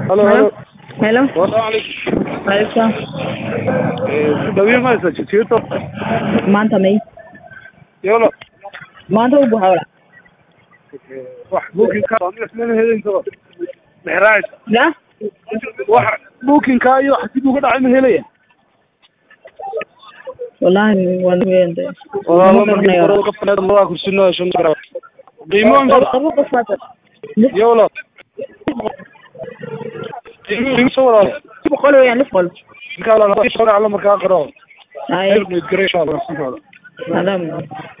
Hello, Hello? hello. Hello? Assalamu alaikum. Alaikum. Dawiye ma haysaa jitiito? Maanta may? Yolo. Maanta u buuxa. Wax booking ka aan isla helin karo. Mehraaj. Ya? Wax booking ka iyo xasib uga dhacay ma helaya. Wallahi waan weeyday. Walaalo markii hore ka fanaad ma ku sinno shan kara. Qiimo Yolo. Qiimo soo walaalo. Boqol weeyaan lix qol. Kala la soo markaa qaro. Ay. Ay, mid gareesha la soo. Salaam.